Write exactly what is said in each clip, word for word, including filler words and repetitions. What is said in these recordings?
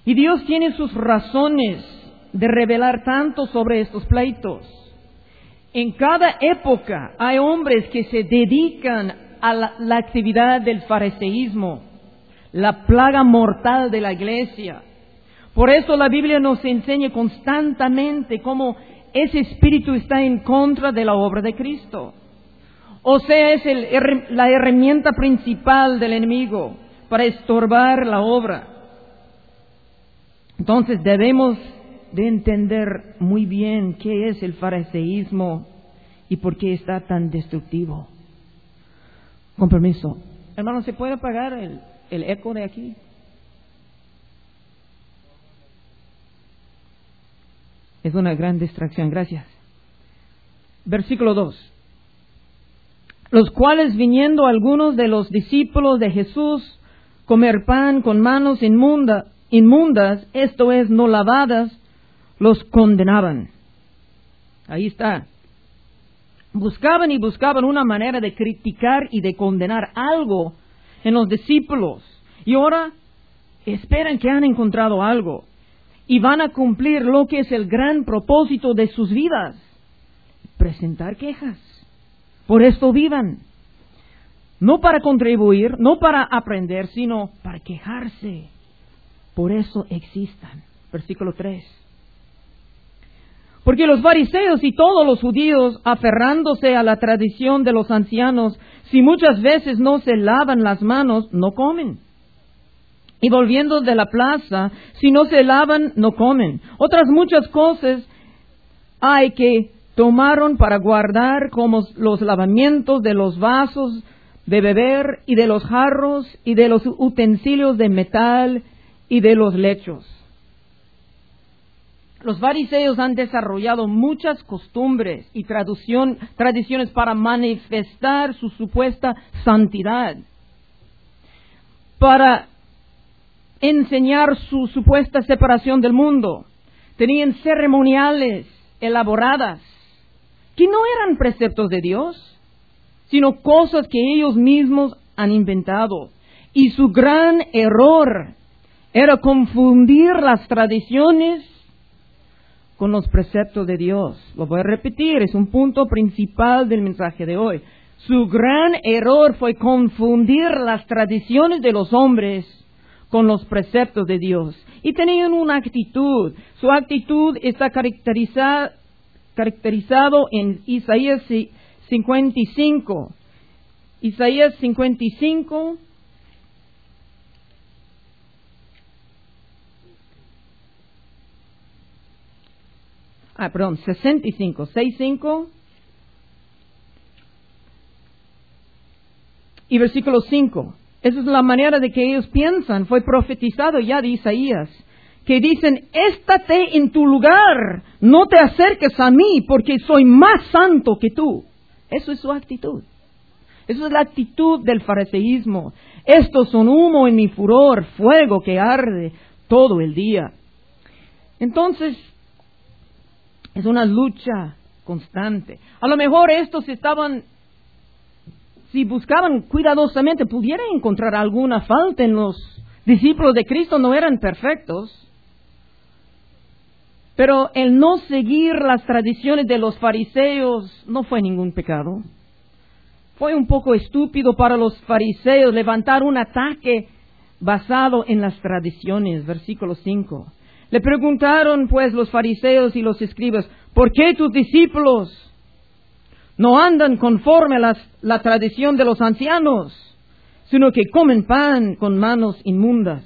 Y Dios tiene sus razones de revelar tanto sobre estos pleitos. En cada época hay hombres que se dedican a la, la actividad del fariseísmo, la plaga mortal de la iglesia. Por eso la Biblia nos enseña constantemente cómo ese espíritu está en contra de la obra de Cristo. O sea, es el, la herramienta principal del enemigo para estorbar la obra. Entonces debemos de entender muy bien qué es el fariseísmo y por qué está tan destructivo. Con permiso. Hermano, ¿se puede apagar el, el eco de aquí? Es una gran distracción, gracias. Versículo dos. Los cuales viniendo algunos de los discípulos de Jesús comer pan con manos inmunda, inmundas, esto es, no lavadas, los condenaban. Ahí está. Buscaban y buscaban una manera de criticar y de condenar algo en los discípulos. Y ahora esperan que han encontrado algo. Y van a cumplir lo que es el gran propósito de sus vidas. Presentar quejas. Por esto vivan. No para contribuir, no para aprender, sino para quejarse. Por eso existan. Versículo tres. Porque los fariseos y todos los judíos, aferrándose a la tradición de los ancianos, si muchas veces no se lavan las manos, no comen. Y volviendo de la plaza, si no se lavan, no comen. Otras muchas cosas hay que tomaron para guardar, como los lavamientos de los vasos de beber y de los jarros y de los utensilios de metal y de los lechos. Los fariseos han desarrollado muchas costumbres y traducción, tradiciones para manifestar su supuesta santidad, para enseñar su supuesta separación del mundo. Tenían ceremoniales elaboradas que no eran preceptos de Dios, sino cosas que ellos mismos han inventado. Y su gran error era confundir las tradiciones con los preceptos de Dios. Lo voy a repetir, es un punto principal del mensaje de hoy. Su gran error fue confundir las tradiciones de los hombres con los preceptos de Dios. Y tenían una actitud. Su actitud está caracterizada, caracterizado en Isaías cincuenta y cinco. Isaías cincuenta y cinco. Ah, perdón, sesenta y cinco, sesenta y cinco. Y versículo cinco. Esa es la manera de que ellos piensan. Fue profetizado ya de Isaías. Que dicen, estate en tu lugar. No te acerques a mí porque soy más santo que tú. Eso es su actitud. Eso es la actitud del fariseísmo. Estos son humo en mi furor, fuego que arde todo el día. Entonces, es una lucha constante. A lo mejor estos estaban, si buscaban cuidadosamente, pudieran encontrar alguna falta en los discípulos de Cristo, no eran perfectos. Pero el no seguir las tradiciones de los fariseos no fue ningún pecado. Fue un poco estúpido para los fariseos levantar un ataque basado en las tradiciones. Versículo cinco. Le preguntaron pues los fariseos y los escribas, ¿por qué tus discípulos no andan conforme a las, la tradición de los ancianos, sino que comen pan con manos inmundas?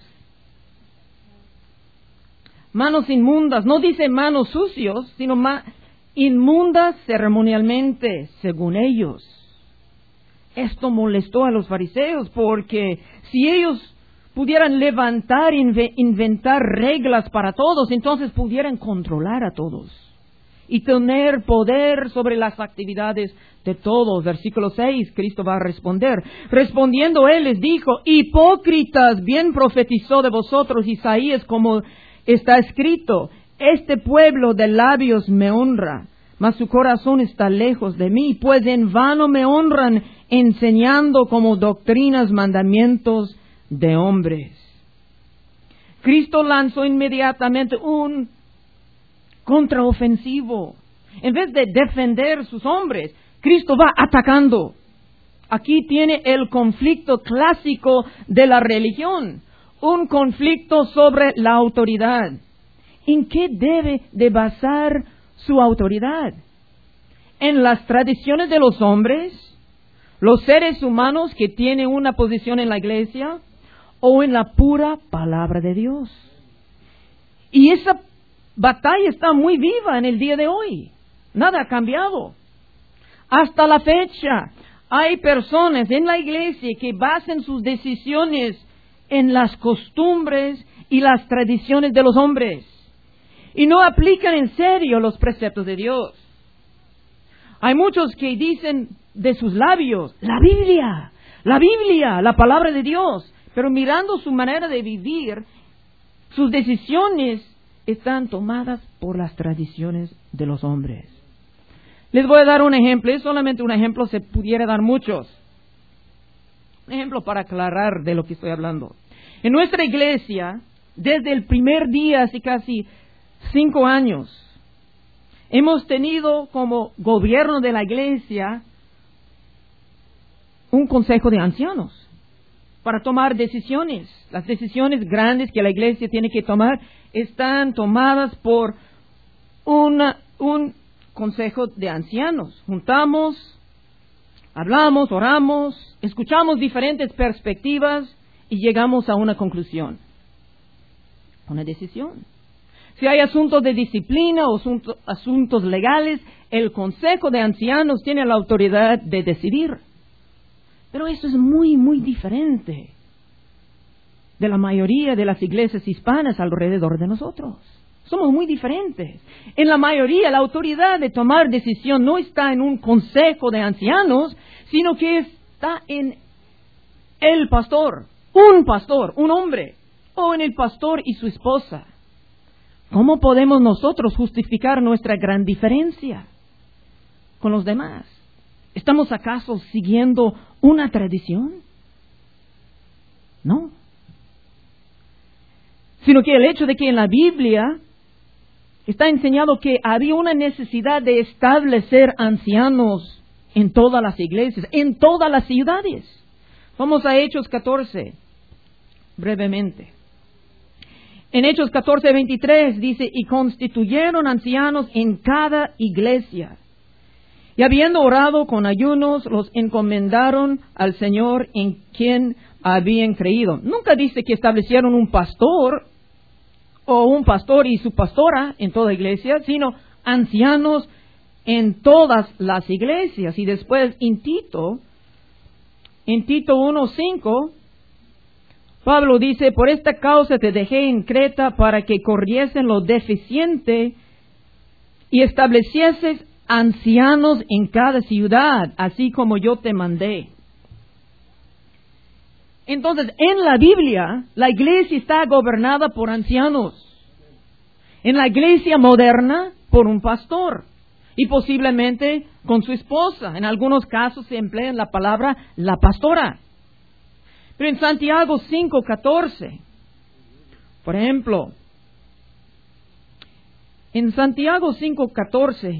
Manos inmundas, no dice manos sucios, sino ma- inmundas ceremonialmente, según ellos. Esto molestó a los fariseos porque si ellos pudieran levantar, inve- inventar reglas para todos, entonces pudieran controlar a todos y tener poder sobre las actividades de todos. Versículo seis, Cristo va a responder. Respondiendo él les dijo, hipócritas, bien profetizó de vosotros Isaías como está escrito, este pueblo de labios me honra, mas su corazón está lejos de mí, pues en vano me honran enseñando como doctrinas mandamientos de hombres. Cristo lanzó inmediatamente un contraofensivo. En vez de defender sus hombres, Cristo va atacando. Aquí tiene el conflicto clásico de la religión, un conflicto sobre la autoridad. ¿En qué debe de basar su autoridad? ¿En las tradiciones de los hombres, los seres humanos que tienen una posición en la iglesia, o en la pura palabra de Dios? Y esa batalla está muy viva en el día de hoy. Nada ha cambiado. Hasta la fecha hay personas en la iglesia que basan sus decisiones en las costumbres y las tradiciones de los hombres y no aplican en serio los preceptos de Dios. Hay muchos que dicen de sus labios, la Biblia, la Biblia, la palabra de Dios, pero mirando su manera de vivir, sus decisiones están tomadas por las tradiciones de los hombres. Les voy a dar un ejemplo, es solamente un ejemplo, se pudiera dar muchos. Un ejemplo para aclarar de lo que estoy hablando. En nuestra iglesia, desde el primer día, hace casi cinco años, hemos tenido como gobierno de la iglesia un consejo de ancianos para tomar decisiones. Las decisiones grandes que la iglesia tiene que tomar están tomadas por una, un consejo de ancianos. Juntamos, hablamos, oramos, escuchamos diferentes perspectivas y llegamos a una conclusión, una decisión. Si hay asuntos de disciplina o asuntos, asuntos legales, el consejo de ancianos tiene la autoridad de decidir. Pero eso es muy, muy diferente de la mayoría de las iglesias hispanas alrededor de nosotros. Somos muy diferentes. En la mayoría, la autoridad de tomar decisión no está en un consejo de ancianos, sino que está en el pastor, un pastor, un hombre, o en el pastor y su esposa. ¿Cómo podemos nosotros justificar nuestra gran diferencia con los demás? ¿Estamos acaso siguiendo una tradición? No. Sino que el hecho de que en la Biblia está enseñado que había una necesidad de establecer ancianos en todas las iglesias, en todas las ciudades. Vamos a Hechos catorce, brevemente. En Hechos catorce, veintitrés dice, y constituyeron ancianos en cada iglesia. Y habiendo orado con ayunos, los encomendaron al Señor en quien habían creído. Nunca dice que establecieron un pastor o un pastor y su pastora en toda iglesia, sino ancianos en todas las iglesias. Y después en Tito, en Tito uno cinco, Pablo dice, por esta causa te dejé en Creta para que corriesen lo deficiente y establecieses ancianos en cada ciudad, así como yo te mandé. Entonces, en la Biblia, la iglesia está gobernada por ancianos. En la iglesia moderna, por un pastor. Y posiblemente con su esposa. En algunos casos se emplea la palabra la pastora. Pero en Santiago cinco catorce, por ejemplo, en Santiago cinco catorce,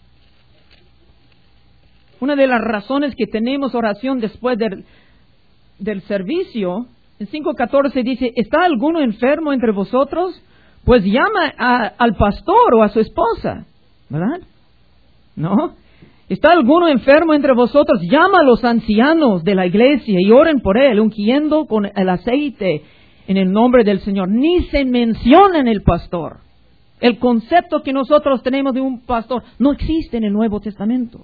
una de las razones que tenemos oración después del, del servicio, en cinco catorce dice, ¿está alguno enfermo entre vosotros? Pues llama a, al pastor o a su esposa, ¿verdad? ¿No? ¿Está alguno enfermo entre vosotros? Llama a los ancianos de la iglesia y oren por él, ungiendo con el aceite en el nombre del Señor. Ni se menciona en el pastor. El concepto que nosotros tenemos de un pastor no existe en el Nuevo Testamento.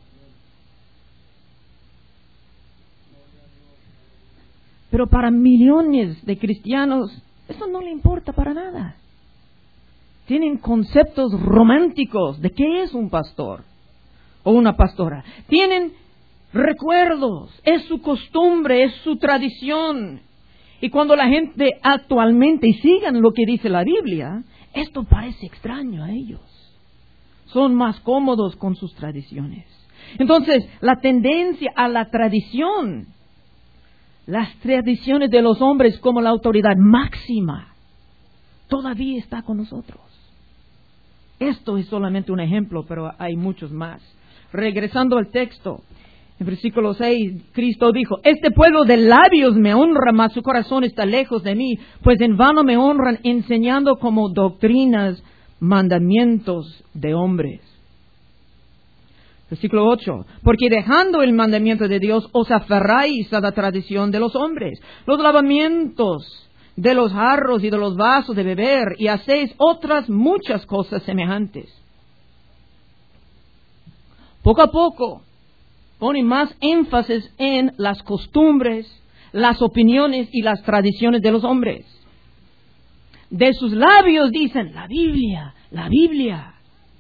Pero para millones de cristianos, eso no le importa para nada. Tienen conceptos románticos de qué es un pastor o una pastora. Tienen recuerdos, es su costumbre, es su tradición. Y cuando la gente actualmente sigan lo que dice la Biblia, esto parece extraño a ellos. Son más cómodos con sus tradiciones. Entonces, la tendencia a la tradición, las tradiciones de los hombres como la autoridad máxima, todavía está con nosotros. Esto es solamente un ejemplo, pero hay muchos más. Regresando al texto, en versículo seis, Cristo dijo, este pueblo de labios me honra, mas su corazón está lejos de mí, pues en vano me honran enseñando como doctrinas mandamientos de hombres. Versículo ocho, porque dejando el mandamiento de Dios os aferráis a la tradición de los hombres, los lavamientos de los jarros y de los vasos de beber, y hacéis otras muchas cosas semejantes. Poco a poco pone más énfasis en las costumbres, las opiniones y las tradiciones de los hombres. De sus labios dicen, la Biblia, la Biblia,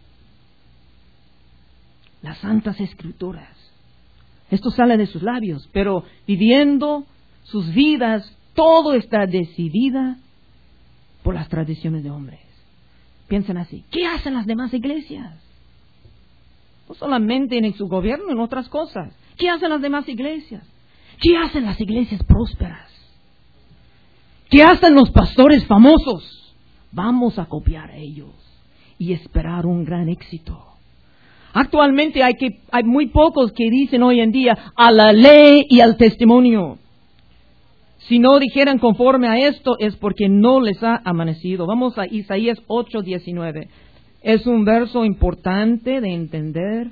las Santas Escrituras. Esto sale de sus labios, pero viviendo sus vidas, todo está decidida por las tradiciones de hombres. Piensen así, ¿qué hacen las demás iglesias? No solamente en su gobierno, en otras cosas. ¿Qué hacen las demás iglesias? ¿Qué hacen las iglesias prósperas? ¿Qué hacen los pastores famosos? Vamos a copiar a ellos y esperar un gran éxito. Actualmente hay, que, hay muy pocos que dicen hoy en día a la ley y al testimonio. Si no dijeran conforme a esto es porque no les ha amanecido. Vamos a Isaías ocho diecinueve. Es un verso importante de entender.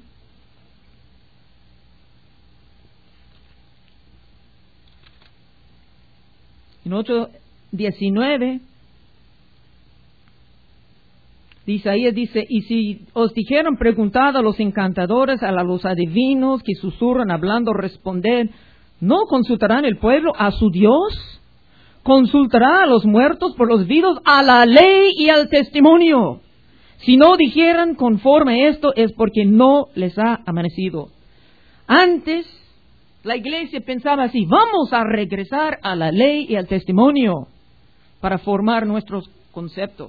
En ocho diecinueve, Isaías dice, y si os dijeron, preguntad a los encantadores, a los adivinos que susurran hablando, responded, ¿no consultarán el pueblo a su Dios? ¿Consultará a los muertos por los vivos, a la ley y al testimonio? Si no dijeran conforme a esto es porque no les ha amanecido. Antes, la iglesia pensaba así, vamos a regresar a la ley y al testimonio para formar nuestros conceptos.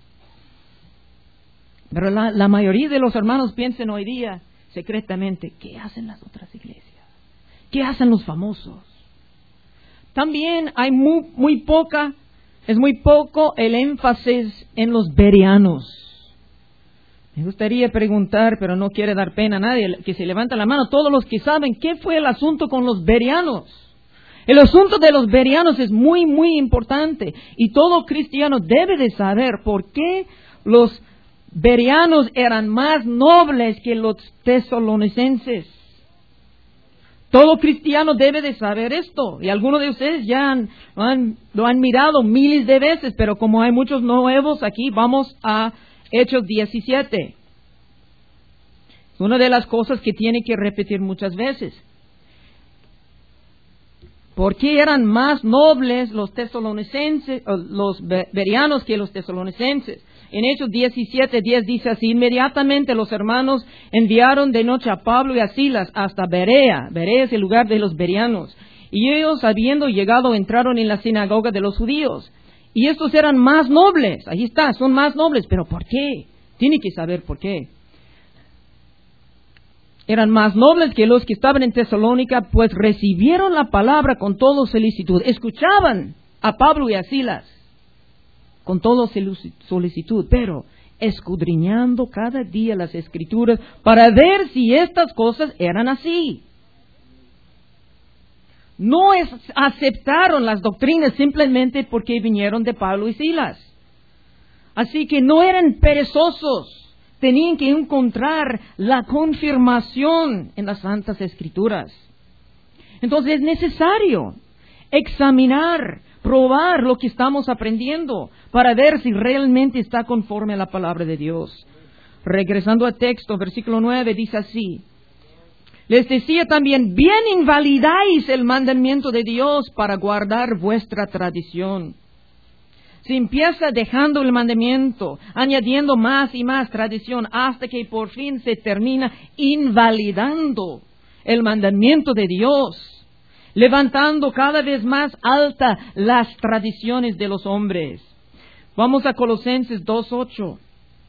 Pero la, la mayoría de los hermanos piensan hoy día secretamente, ¿qué hacen las otras iglesias? ¿Qué hacen los famosos? También hay muy, muy poca, es muy poco el énfasis en los bereanos. Me gustaría preguntar, pero no quiere dar pena a nadie, que se levanta la mano, todos los que saben qué fue el asunto con los bereanos. El asunto de los bereanos es muy, muy importante y todo cristiano debe de saber por qué los bereanos eran más nobles que los tesalonicenses. Todo cristiano debe de saber esto, y algunos de ustedes ya han, han, lo han mirado miles de veces, pero como hay muchos nuevos aquí, vamos a Hechos diecisiete. Una de las cosas que tiene que repetir muchas veces. ¿Por qué eran más nobles los tesalonicenses, los bereanos que los tesalonicenses? En Hechos diecisiete diez dice así, inmediatamente los hermanos enviaron de noche a Pablo y a Silas hasta Berea. Berea es el lugar de los bereanos. Y ellos, habiendo llegado, entraron en la sinagoga de los judíos. Y estos eran más nobles. Ahí está, son más nobles. ¿Pero por qué? Tiene que saber por qué. Eran más nobles que los que estaban en Tesalónica, pues recibieron la palabra con toda solicitud. Escuchaban a Pablo y a Silas con toda solicitud, pero escudriñando cada día las Escrituras para ver si estas cosas eran así. No es, aceptaron las doctrinas simplemente porque vinieron de Pablo y Silas. Así que no eran perezosos. Tenían que encontrar la confirmación en las Santas Escrituras. Entonces es necesario examinar, probar lo que estamos aprendiendo para ver si realmente está conforme a la palabra de Dios. Regresando al texto, versículo nueve dice así. Les decía también, bien invalidáis el mandamiento de Dios para guardar vuestra tradición. Se empieza dejando el mandamiento, añadiendo más y más tradición, hasta que por fin se termina invalidando el mandamiento de Dios, levantando cada vez más alta las tradiciones de los hombres. Vamos a Colosenses dos ocho.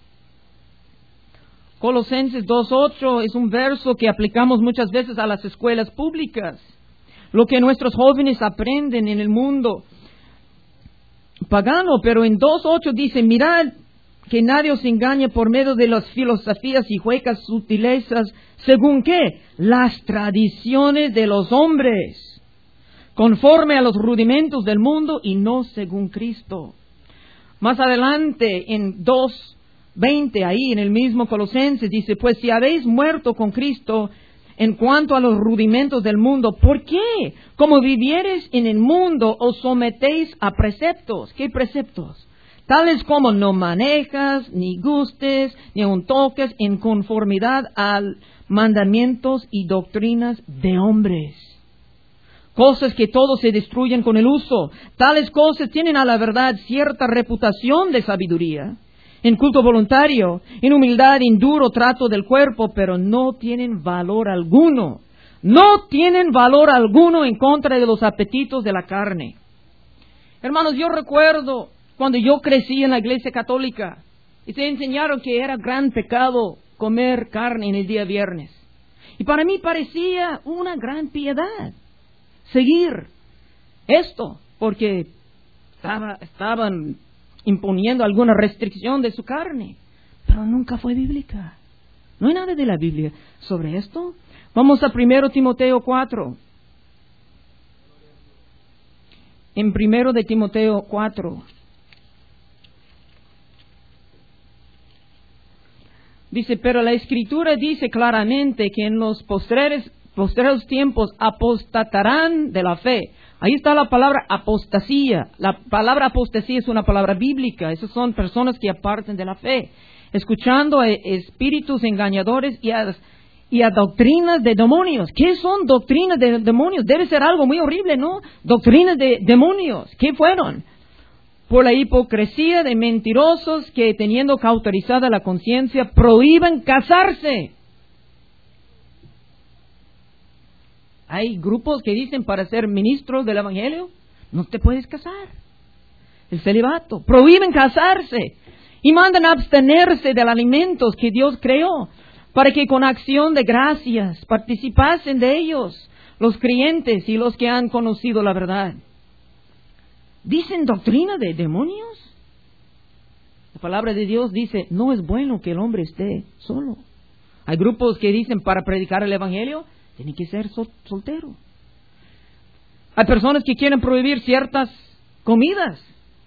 Colosenses dos ocho es un verso que aplicamos muchas veces a las escuelas públicas. Lo que nuestros jóvenes aprenden en el mundo. pagano, pero en dos ocho dice, mirad que nadie os engañe por medio de las filosofías y huecas sutilezas, ¿según qué? Las tradiciones de los hombres, conforme a los rudimentos del mundo y no según Cristo. Más adelante, en dos veinte, ahí en el mismo Colosenses, dice, pues si habéis muerto con Cristo en cuanto a los rudimentos del mundo, ¿por qué? Como viviereis en el mundo, os sometéis a preceptos. ¿Qué preceptos? Tales como no manejas, ni gustes, ni aun toques, en conformidad a mandamientos y doctrinas de hombres. Cosas que todos se destruyen con el uso. Tales cosas tienen a la verdad cierta reputación de sabiduría, en culto voluntario, en humildad, en duro trato del cuerpo, pero no tienen valor alguno. No tienen valor alguno en contra de los apetitos de la carne. Hermanos, yo recuerdo cuando yo crecí en la iglesia católica y se enseñaron que era gran pecado comer carne en el día viernes. Y para mí parecía una gran piedad seguir esto, porque estaba, estaban imponiendo alguna restricción de su carne, pero nunca fue bíblica. No hay nada de la Biblia sobre esto. Vamos a primero Timoteo cuatro. En primero de Timoteo cuatro. Dice, pero la Escritura dice claramente que en los postreros, postreros tiempos apostatarán de la fe. Ahí está la palabra apostasía. La palabra apostasía es una palabra bíblica. Esas son personas que apartan de la fe, escuchando a espíritus engañadores y a, y a doctrinas de demonios. ¿Qué son doctrinas de demonios? Debe ser algo muy horrible, ¿no? Doctrinas de demonios. ¿Qué fueron? Por la hipocresía de mentirosos que, teniendo cauterizada la conciencia, prohíben casarse. Hay grupos que dicen, para ser ministros del Evangelio, no te puedes casar. El celibato. Prohíben casarse y mandan a abstenerse de los alimentos que Dios creó, para que con acción de gracias participasen de ellos los creyentes y los que han conocido la verdad. ¿Dicen doctrina de demonios? La palabra de Dios dice, no es bueno que el hombre esté solo. Hay grupos que dicen, para predicar el Evangelio, tiene que ser sol- soltero. Hay personas que quieren prohibir ciertas comidas,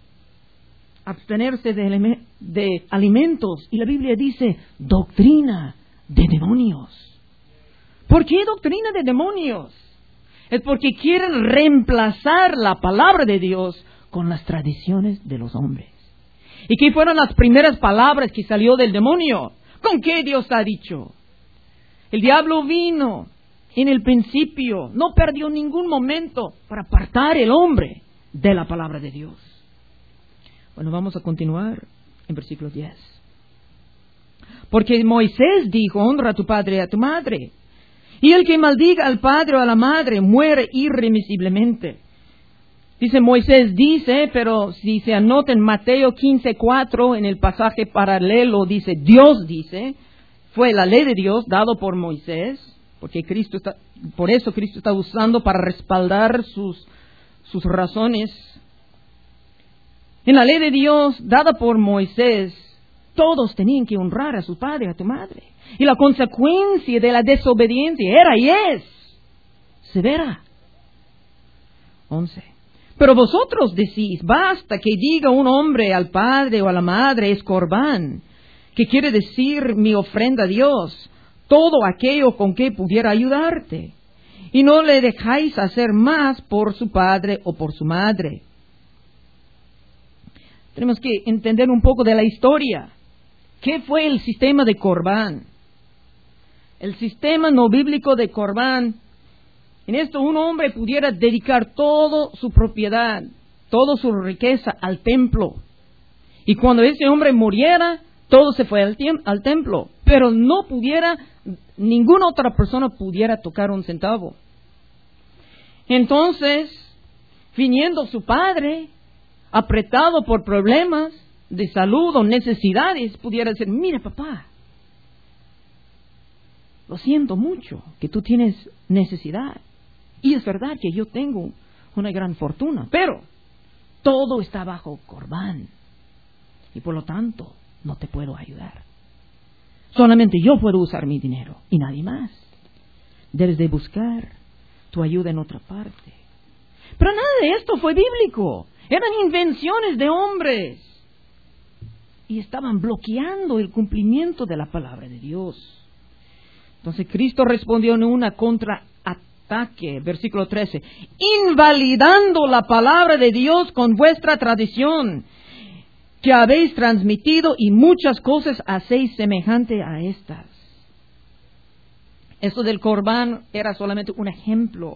abstenerse de, eleme- de alimentos. Y la Biblia dice, doctrina de demonios. ¿Por qué doctrina de demonios? Es porque quieren reemplazar la palabra de Dios con las tradiciones de los hombres. ¿Y qué fueron las primeras palabras que salió del demonio? ¿Con qué Dios ha dicho? El diablo vino en el principio, no perdió ningún momento para apartar el hombre de la palabra de Dios. Bueno, vamos a continuar en versículo diez. Porque Moisés dijo, honra a tu padre y a tu madre. Y el que maldiga al padre o a la madre muere irremisiblemente. Dice Moisés dice, pero si se anota en Mateo quince cuatro, en el pasaje paralelo dice Dios dice. Fue la ley de Dios dado por Moisés, porque Cristo está, por eso Cristo está usando para respaldar sus, sus razones. En la ley de Dios dada por Moisés, todos tenían que honrar a su padre y a tu madre. Y la consecuencia de la desobediencia era y es severa. once. Pero vosotros decís, basta que diga un hombre al padre o a la madre, es corbán, que quiere decir mi ofrenda a Dios, todo aquello con que pudiera ayudarte. Y no le dejáis hacer más por su padre o por su madre. Tenemos que entender un poco de la historia. ¿Qué fue el sistema de corbán? El sistema no bíblico de corbán. En esto un hombre pudiera dedicar toda su propiedad, toda su riqueza al templo. Y cuando ese hombre muriera, todo se fue al, tiemp- al templo. Pero no pudiera, ninguna otra persona pudiera tocar un centavo. Entonces, viniendo su padre, apretado por problemas de salud o necesidades, pudiera decir, mira papá, lo siento mucho que tú tienes necesidad. Y es verdad que yo tengo una gran fortuna, pero Todo está bajo Corbán. Y por lo tanto, no te puedo ayudar. Solamente yo puedo usar mi dinero y nadie más. Debes de buscar tu ayuda en otra parte. Pero nada de esto fue bíblico. Eran invenciones de hombres. Y estaban bloqueando el cumplimiento de la palabra de Dios. Entonces Cristo respondió en una contraataque, versículo trece, invalidando la palabra de Dios con vuestra tradición, que habéis transmitido, y muchas cosas hacéis semejante a estas. Esto del Corbán era solamente un ejemplo.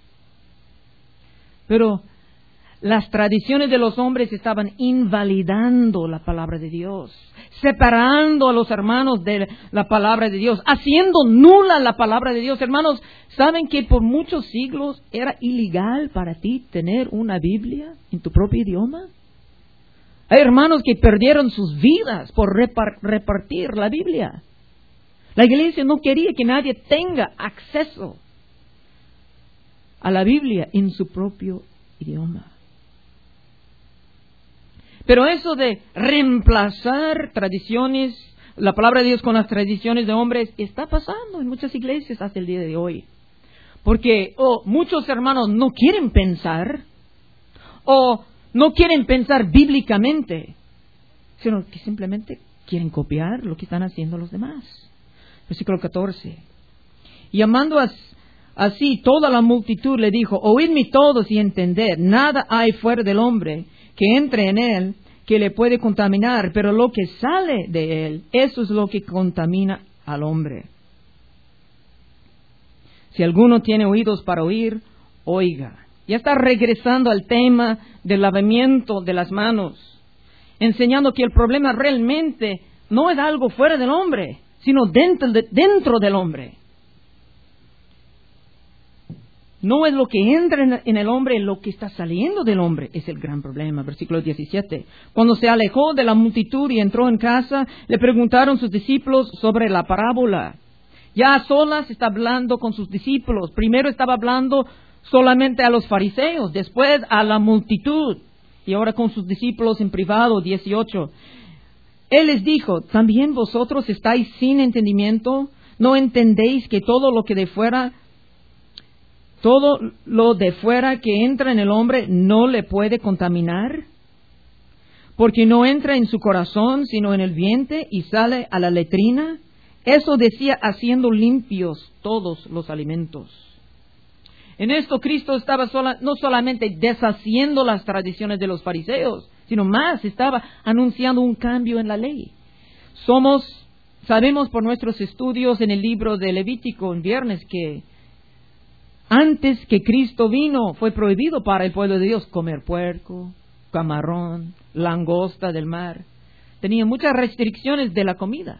Pero las tradiciones de los hombres estaban invalidando la palabra de Dios, separando a los hermanos de la palabra de Dios, haciendo nula la palabra de Dios. Hermanos, ¿saben que por muchos siglos era ilegal para ti tener una Biblia en tu propio idioma? Hay hermanos que perdieron sus vidas por repar- repartir la Biblia. La iglesia no quería que nadie tenga acceso a la Biblia en su propio idioma. Pero eso de reemplazar tradiciones, la palabra de Dios con las tradiciones de hombres, está pasando en muchas iglesias hasta el día de hoy. Porque oh, muchos hermanos no quieren pensar, o no quieren pensar bíblicamente, sino que simplemente quieren copiar lo que están haciendo los demás. Versículo catorce. Y llamando a, así toda la multitud le dijo, oídme todos y entended, nada hay fuera del hombre que entre en él, que le puede contaminar, pero lo que sale de él, eso es lo que contamina al hombre. Si alguno tiene oídos para oír, oiga. Ya está regresando al tema del lavamiento de las manos, enseñando que el problema realmente no es algo fuera del hombre, sino dentro, de, dentro del hombre. No es lo que entra en el hombre, lo que está saliendo del hombre es el gran problema. Versículo diecisiete. Cuando se alejó de la multitud y entró en casa, le preguntaron sus discípulos sobre la parábola. Ya a solas está hablando con sus discípulos. Primero estaba hablando solamente a los fariseos, después a la multitud, y ahora con sus discípulos en privado. dieciocho. Él les dijo, ¿también vosotros estáis sin entendimiento? ¿No entendéis que todo lo que de fuera... Todo lo de fuera que entra en el hombre no le puede contaminar, porque no entra en su corazón, sino en el vientre y sale a la letrina. Eso decía haciendo limpios todos los alimentos. En esto Cristo estaba sola, no solamente deshaciendo las tradiciones de los fariseos, sino más, estaba anunciando un cambio en la ley. Somos, sabemos por nuestros estudios en el libro de Levítico en viernes que antes que Cristo vino, fue prohibido para el pueblo de Dios comer puerco, camarón, langosta del mar. Tenía muchas restricciones de la comida.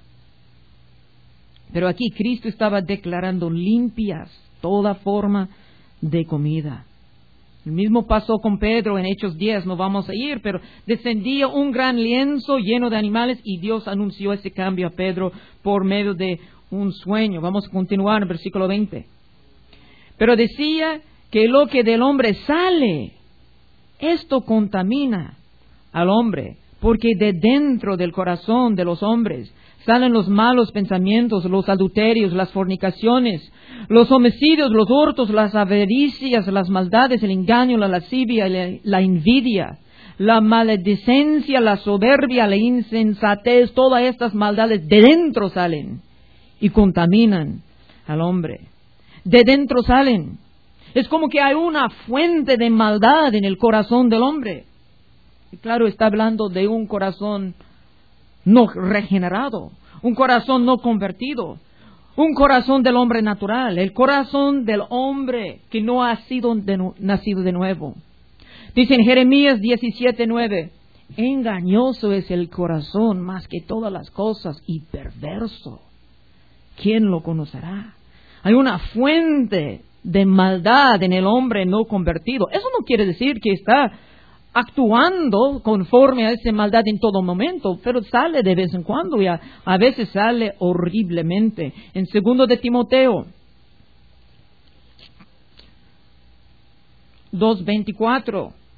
Pero aquí Cristo estaba declarando limpias toda forma de comida. El mismo pasó con Pedro en Hechos diez, no vamos a ir, pero descendía un gran lienzo lleno de animales y Dios anunció ese cambio a Pedro por medio de un sueño. Vamos a continuar en el versículo veinte. Pero decía que lo que del hombre sale, esto contamina al hombre, porque de dentro del corazón de los hombres salen los malos pensamientos, los adulterios, las fornicaciones, los homicidios, los hurtos, las avaricias, las maldades, el engaño, la lascivia, la, la envidia, la maledicencia, la soberbia, la insensatez. Todas estas maldades de dentro salen y contaminan al hombre. De dentro salen. Es como que hay una fuente de maldad en el corazón del hombre. Y claro, está hablando de un corazón no regenerado, un corazón no convertido, un corazón del hombre natural, el corazón del hombre que no ha sido de, nacido de nuevo. Dice en Jeremías diecisiete nueve, engañoso es el corazón más que todas las cosas y perverso. ¿Quién lo conocerá? Hay una fuente de maldad en el hombre no convertido. Eso no quiere decir que está actuando conforme a esa maldad en todo momento, pero sale de vez en cuando y a, a veces sale horriblemente. En segundo de Timoteo dos veinticuatro,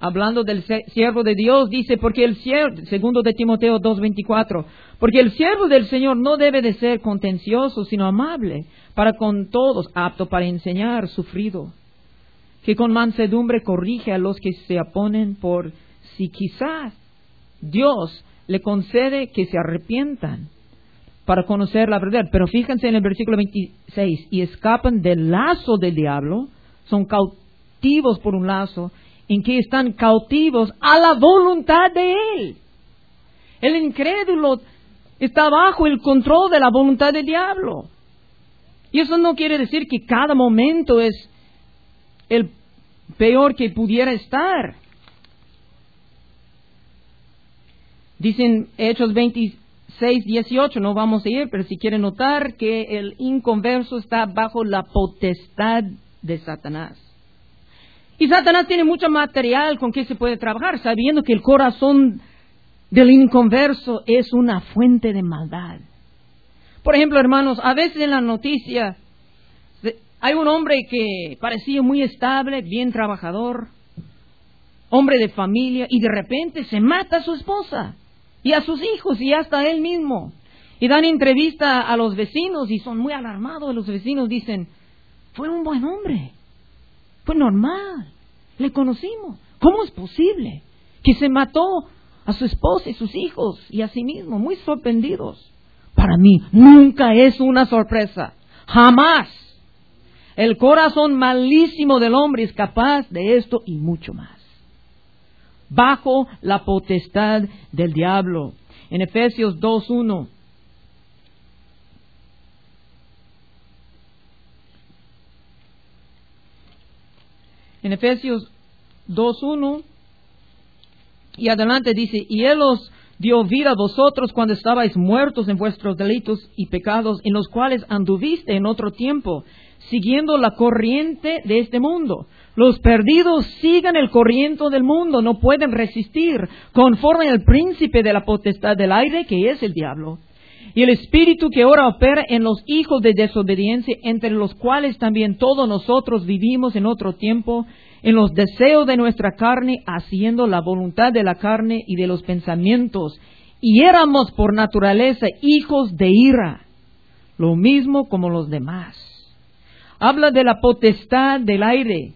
hablando del siervo de Dios, dice, porque el siervo, segundo de Timoteo dos veinticuatro, porque el siervo del Señor no debe de ser contencioso, sino amable, para con todos, apto para enseñar, sufrido, que con mansedumbre corrige a los que se oponen, por si quizás Dios le concede que se arrepientan para conocer la verdad. Pero fíjense en el versículo veintiséis, y escapan del lazo del diablo, son cautivos por un lazo, en que están cautivos a la voluntad de Él. El incrédulo está bajo el control de la voluntad del diablo. Y eso no quiere decir que cada momento es el peor que pudiera estar. Dicen Hechos veintiséis, dieciocho, no vamos a ir, pero si quieren notar que el inconverso está bajo la potestad de Satanás. Y Satanás tiene mucho material con que se puede trabajar, sabiendo que el corazón del inconverso es una fuente de maldad. Por ejemplo, hermanos, a veces en la noticia hay un hombre que parecía muy estable, bien trabajador, hombre de familia, y de repente se mata a su esposa y a sus hijos y hasta a él mismo. Y dan entrevista a los vecinos y son muy alarmados. Los vecinos dicen, fue un buen hombre, fue normal, le conocimos. ¿Cómo es posible que se mató a su esposa y sus hijos y a sí mismo? Muy sorprendidos. Para mí nunca es una sorpresa, jamás. El corazón malísimo del hombre es capaz de esto y mucho más, bajo la potestad del diablo. En Efesios dos uno. En Efesios dos uno y adelante dice, y Él os dio vida a vosotros cuando estabais muertos en vuestros delitos y pecados, en los cuales anduviste en otro tiempo, siguiendo la corriente de este mundo. Los perdidos sigan el corriente del mundo, no pueden resistir, conforme al príncipe de la potestad del aire, que es el diablo, y el espíritu que ahora opera en los hijos de desobediencia, entre los cuales también todos nosotros vivimos en otro tiempo, en los deseos de nuestra carne, haciendo la voluntad de la carne y de los pensamientos, y éramos por naturaleza hijos de ira, lo mismo como los demás. Habla de la potestad del aire,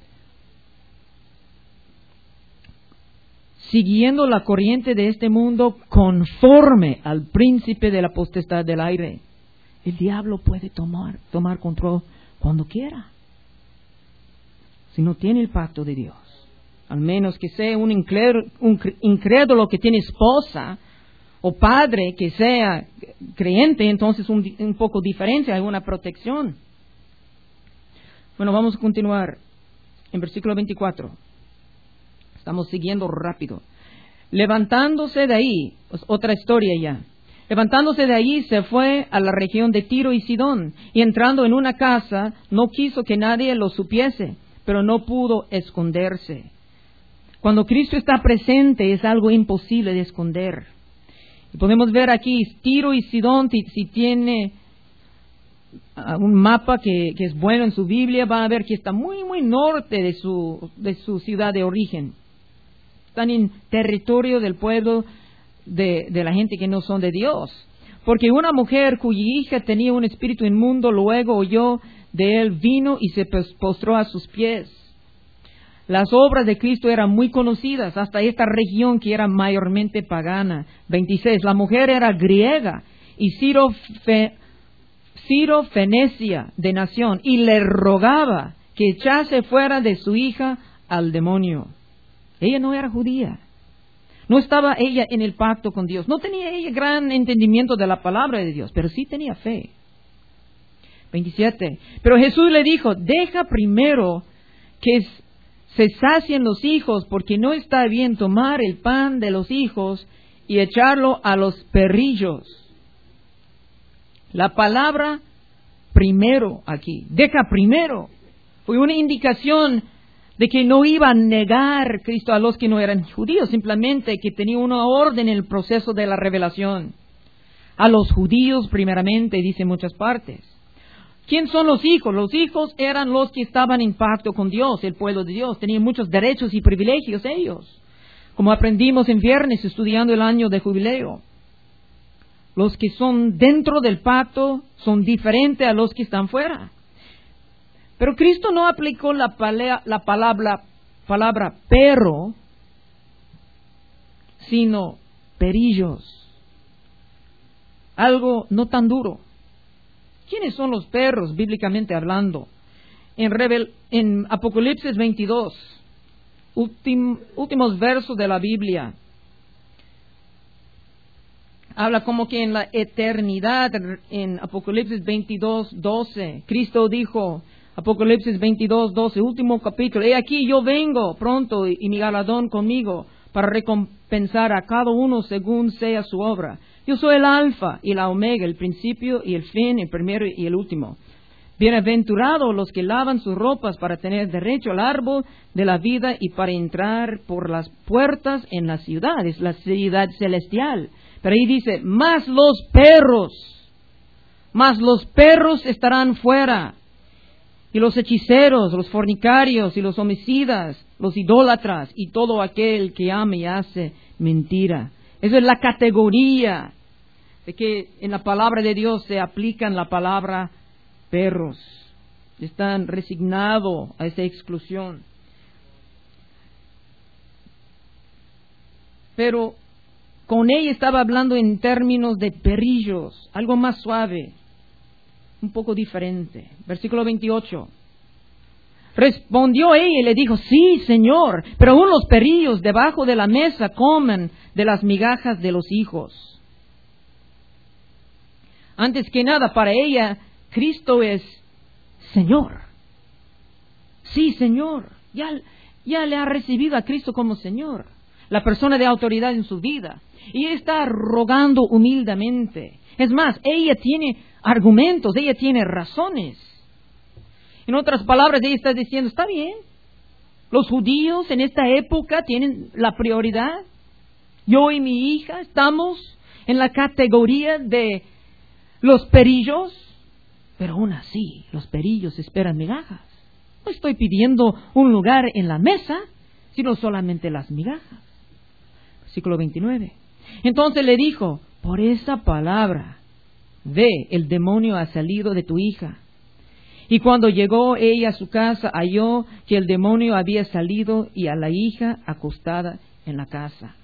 siguiendo la corriente de este mundo conforme al príncipe de la potestad del aire. El diablo puede tomar, tomar control cuando quiera, si no tiene el pacto de Dios. Al menos que sea un incrédulo, un incrédulo que tiene esposa, o padre que sea creyente, entonces un, un poco diferente, hay una protección. Bueno, vamos a continuar en versículo veinticuatro. Estamos siguiendo rápido. Levantándose de ahí, otra historia ya. Levantándose de ahí se fue a la región de Tiro y Sidón, y entrando en una casa no quiso que nadie lo supiese, pero no pudo esconderse. Cuando Cristo está presente es algo imposible de esconder. Y podemos ver aquí Tiro y Sidón, si tiene un mapa que, que es bueno en su Biblia, va a ver que está muy, muy norte de su, de su ciudad de origen. Están en territorio del pueblo de, de la gente que no son de Dios. Porque una mujer cuya hija tenía un espíritu inmundo, luego oyó de él, vino y se postró a sus pies. Las obras de Cristo eran muy conocidas hasta esta región que era mayormente pagana. veintiséis. La mujer era griega y Ciro, Fe, Ciro Fenecia de nación, y le rogaba que echase fuera de su hija al demonio. Ella no era judía. No estaba ella en el pacto con Dios. No tenía ella gran entendimiento de la palabra de Dios, pero sí tenía fe. veintisiete. Pero Jesús le dijo, deja primero que se sacien los hijos, porque no está bien tomar el pan de los hijos y echarlo a los perrillos. La palabra primero aquí, deja primero, fue una indicación de que no iba a negar Cristo a los que no eran judíos, simplemente que tenía una orden en el proceso de la revelación. A los judíos primeramente, dice en muchas partes. ¿Quién son los hijos? Los hijos eran los que estaban en pacto con Dios, el pueblo de Dios. Tenían muchos derechos y privilegios ellos, como aprendimos en viernes estudiando el año de jubileo. Los que son dentro del pacto son diferentes a los que están fuera. Pero Cristo no aplicó la, palea, la palabra, palabra perro, sino perillos. Algo no tan duro. ¿Quiénes son los perros, bíblicamente hablando? En, Revel, en Apocalipsis veintidós, últim, últimos versos de la Biblia, habla como que en la eternidad, en Apocalipsis veintidós, doce, Cristo dijo, Apocalipsis veintidós, doce, último capítulo, he aquí yo vengo pronto y, y mi galardón conmigo para recompensar a cada uno según sea su obra. Yo soy el alfa y la omega, el principio y el fin, el primero y el último. Bienaventurados los que lavan sus ropas para tener derecho al árbol de la vida y para entrar por las puertas en la ciudad, es la ciudad celestial. Pero ahí dice, más los perros, más los perros estarán fuera. Y los hechiceros, los fornicarios y los homicidas, los idólatras y todo aquel que ama y hace mentira. Esa es la categoría de que en la palabra de Dios se aplican la palabra perros. Están resignados a esa exclusión. Pero con ella estaba hablando en términos de perillos, algo más suave, un poco diferente. Versículo veintiocho. Respondió ella y le dijo, sí, Señor, pero aún los perillos debajo de la mesa comen de las migajas de los hijos. Antes que nada, para ella, Cristo es Señor. Sí, Señor. Ya, ya le ha recibido a Cristo como Señor, la persona de autoridad en su vida. Y está rogando humildemente. Es más, ella tiene argumentos, ella tiene razones. En otras palabras, ella está diciendo, está bien, los judíos en esta época tienen la prioridad. Yo y mi hija estamos en la categoría de los perillos, pero aún así los perillos esperan migajas. No estoy pidiendo un lugar en la mesa, sino solamente las migajas. Versículo veintinueve. Entonces le dijo, por esa palabra, ve, el demonio ha salido de tu hija. Y cuando llegó ella a su casa, halló que el demonio había salido y a la hija acostada en la casa.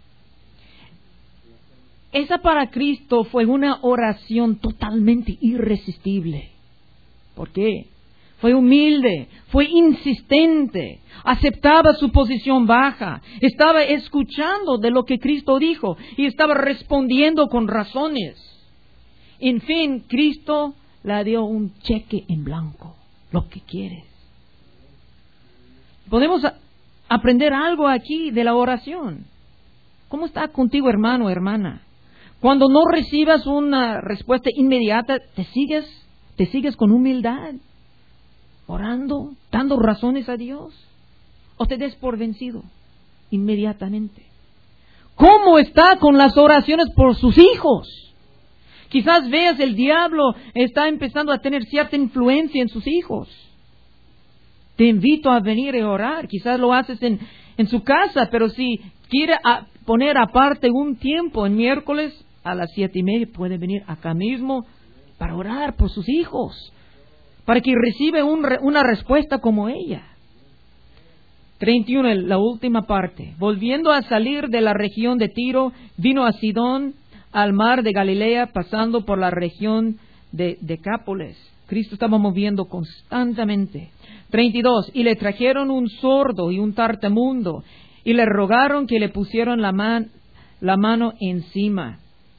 Esa para Cristo fue una oración totalmente irresistible. ¿Por qué? Fue humilde, fue insistente, aceptaba su posición baja, estaba escuchando de lo que Cristo dijo y estaba respondiendo con razones. En fin, Cristo le dio un cheque en blanco, lo que quieres. Podemos a- aprender algo aquí de la oración. ¿Cómo está contigo, hermano o hermana? Cuando no recibas una respuesta inmediata, te sigues, te sigues con humildad, orando, dando razones a Dios, o te des por vencido inmediatamente. ¿Cómo está con las oraciones por sus hijos? Quizás veas el diablo está empezando a tener cierta influencia en sus hijos. Te invito a venir a orar. Quizás lo haces en, en su casa, pero si quiere a poner aparte un tiempo en miércoles a las siete y media, puede venir acá mismo para orar por sus hijos, para que reciba un, una respuesta como ella. treinta y uno, la última parte. Volviendo a salir de la región de Tiro, vino a Sidón, al mar de Galilea, pasando por la región de Decápolis. Cristo estaba moviendo constantemente. treinta y dos, y le trajeron un sordo y un tartamudo, y le rogaron que le pusieran la, man, la mano encima.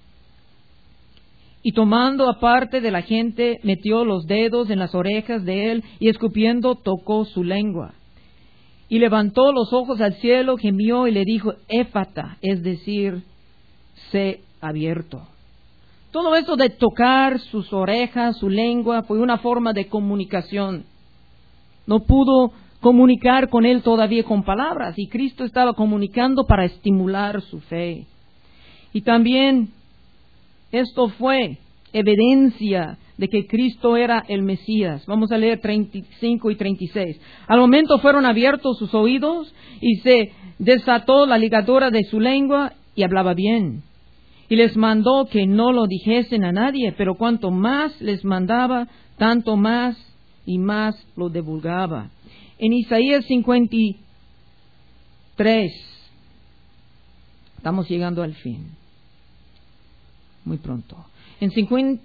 Y tomando aparte de la gente, metió los dedos en las orejas de él, y escupiendo tocó su lengua. Y levantó los ojos al cielo, gemió y le dijo, éfata, es decir, sé abierto. Todo esto de tocar sus orejas, su lengua, fue una forma de comunicación. No pudo comunicar con él todavía con palabras, y Cristo estaba comunicando para estimular su fe. Y también esto fue evidencia de que Cristo era el Mesías. Vamos a leer treinta y cinco y treinta y seis. Al momento fueron abiertos sus oídos y se desató la ligadura de su lengua y hablaba bien. Y les mandó que no lo dijesen a nadie, pero cuanto más les mandaba, tanto más y más lo divulgaba. En Isaías cincuenta y tres, estamos llegando al fin, muy pronto. En cincuenta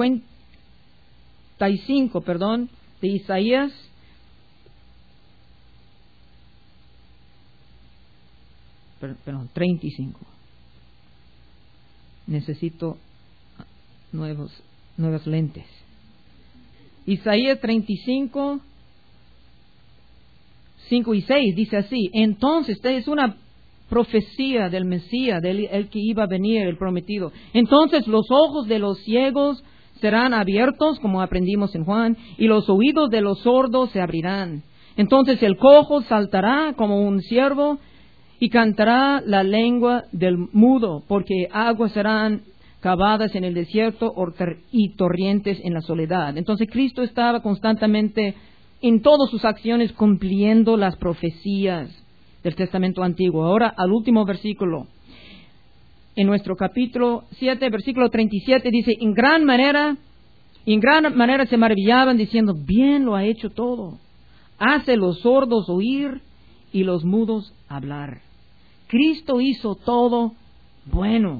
y cinco, perdón, de Isaías, perdón, treinta y cinco. Necesito nuevos, nuevas lentes. Isaías treinta y cinco, cinco y seis dice así: entonces, esta es una profecía del Mesías, del el que iba a venir, el prometido. Entonces los ojos de los ciegos serán abiertos, como aprendimos en Juan, y los oídos de los sordos se abrirán. Entonces el cojo saltará como un ciervo y cantará la lengua del mudo, porque aguas serán cavadas en el desierto y torrentes en la soledad. Entonces Cristo estaba constantemente en todas sus acciones cumpliendo las profecías del Testamento Antiguo. Ahora al último versículo. En nuestro capítulo siete, versículo treinta y siete, dice: en gran manera, en gran manera se maravillaban diciendo: bien lo ha hecho todo. Hace los sordos oír y los mudos hablar. Cristo hizo todo bueno.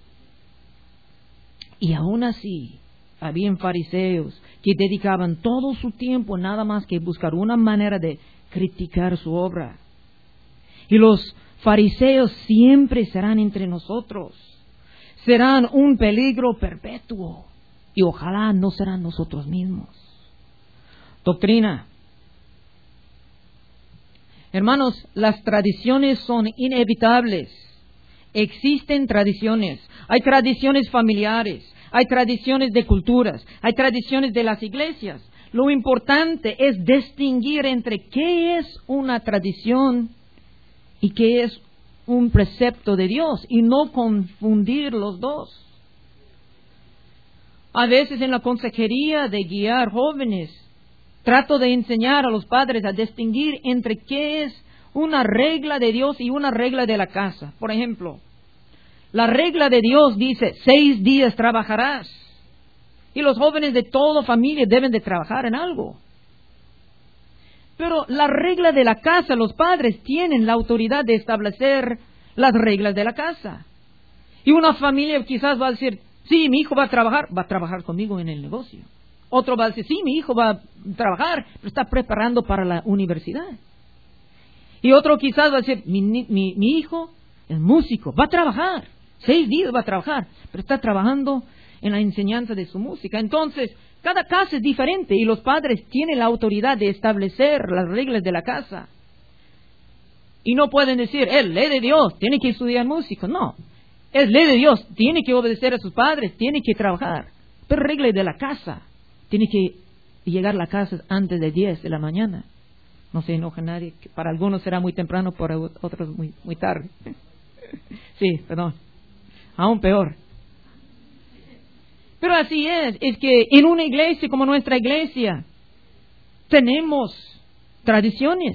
Y aún así, habían fariseos que dedicaban todo su tiempo nada más que buscar una manera de criticar su obra. Y los fariseos siempre serán entre nosotros. Serán un peligro perpetuo. Y ojalá no serán nosotros mismos. Doctrina. Hermanos, las tradiciones son inevitables. Existen tradiciones. Hay tradiciones familiares. Hay tradiciones de culturas. Hay tradiciones de las iglesias. Lo importante es distinguir entre qué es una tradición y qué es un precepto de Dios, y no confundir los dos. A veces en la consejería de guiar jóvenes, trato de enseñar a los padres a distinguir entre qué es una regla de Dios y una regla de la casa. Por ejemplo, la regla de Dios dice: seis días trabajarás. Y los jóvenes de toda familia deben de trabajar en algo. Pero la regla de la casa, los padres tienen la autoridad de establecer las reglas de la casa. Y una familia quizás va a decir: sí, mi hijo va a trabajar, va a trabajar conmigo en el negocio. Otro va a decir: sí, mi hijo va a trabajar, pero está preparando para la universidad. Y otro quizás va a decir: mi, mi, mi hijo es músico, va a trabajar, seis días va a trabajar, pero está trabajando en la enseñanza de su música. Entonces, cada casa es diferente y los padres tienen la autoridad de establecer las reglas de la casa. Y no pueden decir: es ley de Dios, tiene que estudiar música. No, es ley de Dios, tiene que obedecer a sus padres, tiene que trabajar. Pero regla de la casa, tiene que llegar a la casa antes de diez de la mañana. No se enoja nadie, para algunos será muy temprano, para otros muy, muy tarde. Sí, perdón, aún peor. Pero así es, es que en una iglesia como nuestra iglesia tenemos tradiciones.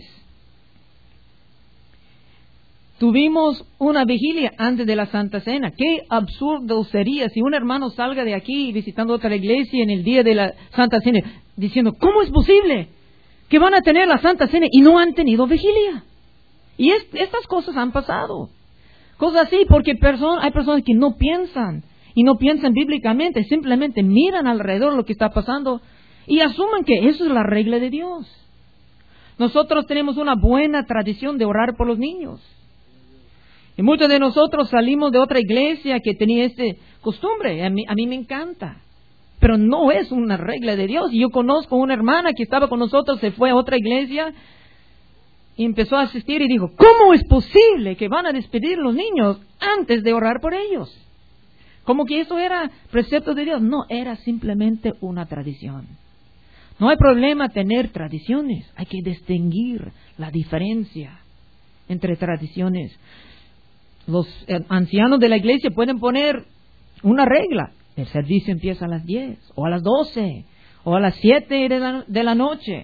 Tuvimos una vigilia antes de la Santa Cena. Qué absurdo sería si un hermano salga de aquí visitando otra iglesia en el día de la Santa Cena diciendo: ¿cómo es posible que van a tener la Santa Cena y no han tenido vigilia? Y es, estas cosas han pasado. Cosas así porque person, hay personas que no piensan. Y no piensan bíblicamente, simplemente miran alrededor lo que está pasando y asumen que eso es la regla de Dios. Nosotros tenemos una buena tradición de orar por los niños. Y muchos de nosotros salimos de otra iglesia que tenía esta costumbre. A mí, a mí me encanta. Pero no es una regla de Dios. Y yo conozco una hermana que estaba con nosotros, se fue a otra iglesia y empezó a asistir y dijo: ¿cómo es posible que van a despedir a los niños antes de orar por ellos? Como que eso era precepto de Dios. No, era simplemente una tradición. No hay problema tener tradiciones. Hay que distinguir la diferencia entre tradiciones. Los ancianos de la iglesia pueden poner una regla. El servicio empieza a las diez, o a las doce, o a las siete de la, de la noche.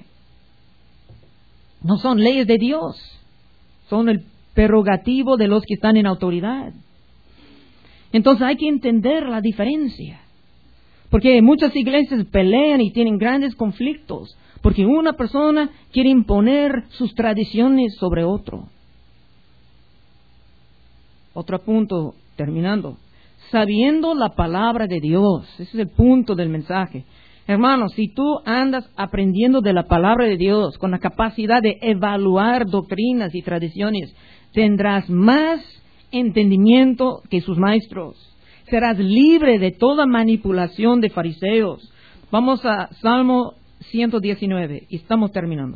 No son leyes de Dios, son el prerrogativo de los que están en autoridad. Entonces hay que entender la diferencia. Porque muchas iglesias pelean y tienen grandes conflictos, porque una persona quiere imponer sus tradiciones sobre otro. Otro punto, terminando. Sabiendo la palabra de Dios. Ese es el punto del mensaje. Hermanos, si tú andas aprendiendo de la palabra de Dios con la capacidad de evaluar doctrinas y tradiciones, tendrás más entendimiento que sus maestros. Serás libre de toda manipulación de fariseos. Vamos a Salmo ciento diecinueve y estamos terminando.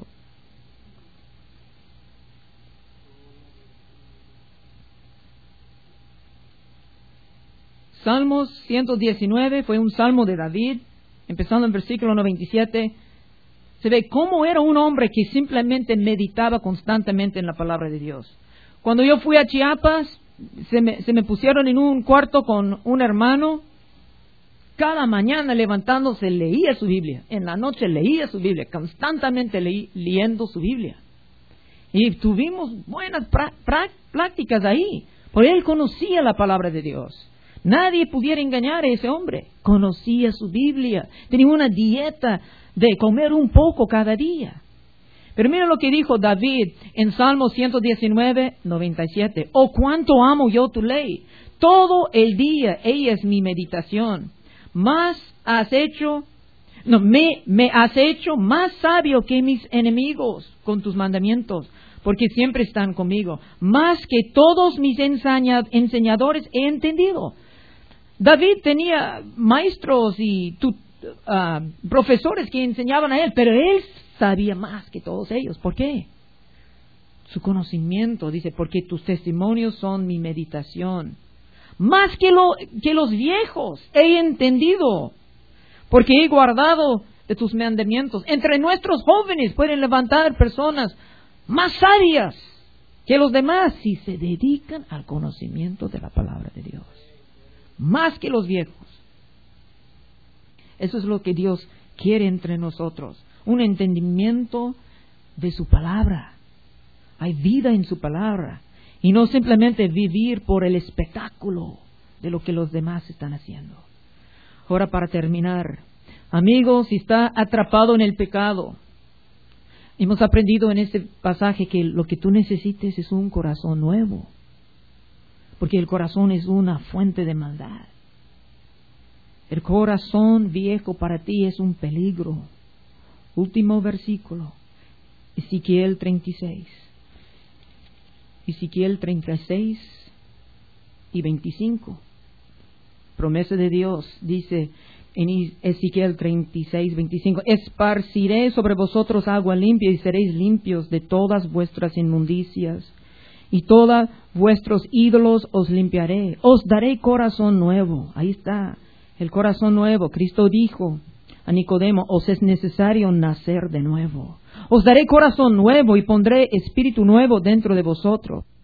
Salmos ciento diecinueve fue un salmo de David, empezando en versículo noventa y siete. Se ve cómo era un hombre que simplemente meditaba constantemente en la palabra de Dios. Cuando yo fui a Chiapas, se me, se me pusieron en un cuarto con un hermano. Cada mañana levantándose leía su Biblia. En la noche leía su Biblia, constantemente leí, leyendo su Biblia. Y tuvimos buenas pra, pra, prácticas ahí, porque él conocía la palabra de Dios. Nadie pudiera engañar a ese hombre. Conocía su Biblia. Tenía una dieta de comer un poco cada día. Pero mira lo que dijo David en Salmo ciento diecinueve, noventa y siete. Oh, cuánto amo yo tu ley. Todo el día ella es mi meditación. Más has hecho, no, me, me has hecho más sabio que mis enemigos con tus mandamientos, porque siempre están conmigo. Más que todos mis enseña, enseñadores he entendido. David tenía maestros y tu, uh, profesores que enseñaban a él, pero él sabía más que todos ellos. ¿Por qué? Su conocimiento, dice, porque tus testimonios son mi meditación. Más que, lo, que los viejos he entendido, porque he guardado de tus mandamientos. Entre nuestros jóvenes pueden levantar personas más sabias que los demás si se dedican al conocimiento de la palabra de Dios. Más que los viejos. Eso es lo que Dios quiere entre nosotros. Un entendimiento de su palabra. Hay vida en su palabra. Y no simplemente vivir por el espectáculo de lo que los demás están haciendo. Ahora, para terminar, amigos, si está atrapado en el pecado, hemos aprendido en este pasaje que lo que tú necesites es un corazón nuevo. Porque el corazón es una fuente de maldad. El corazón viejo para ti es un peligro. Último versículo, Ezequiel treinta y seis. Ezequiel treinta y seis y veinticinco. Promesa de Dios, dice en Ezequiel treinta y seis, veinticinco. Esparciré sobre vosotros agua limpia y seréis limpios de todas vuestras inmundicias. Y todos vuestros ídolos os limpiaré. Os daré corazón nuevo. Ahí está, el corazón nuevo. Cristo dijo a Nicodemo, os es necesario nacer de nuevo. Os daré corazón nuevo y pondré espíritu nuevo dentro de vosotros.